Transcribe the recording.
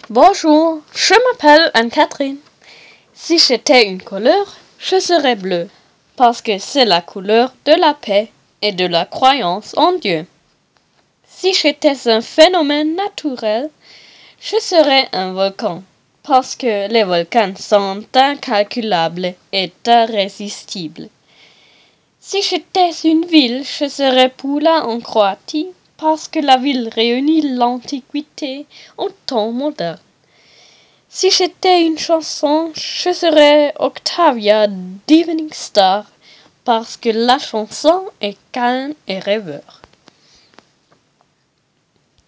Bonjour, je m'appelle Anne-Catherine. Si j'étais une couleur, je serais bleue, parce que c'est la couleur de la paix et de la croyance en Dieu. Si j'étais un phénomène naturel, je serais un volcan, parce que les volcans sont incalculables et irrésistibles. Si j'étais une ville, je serais Pula en Croatie, parce que la ville réunit l'Antiquité au temps moderne. Si j'étais une chanson, je serais Octavia d'Evening Star, parce que la chanson est calme et rêveur.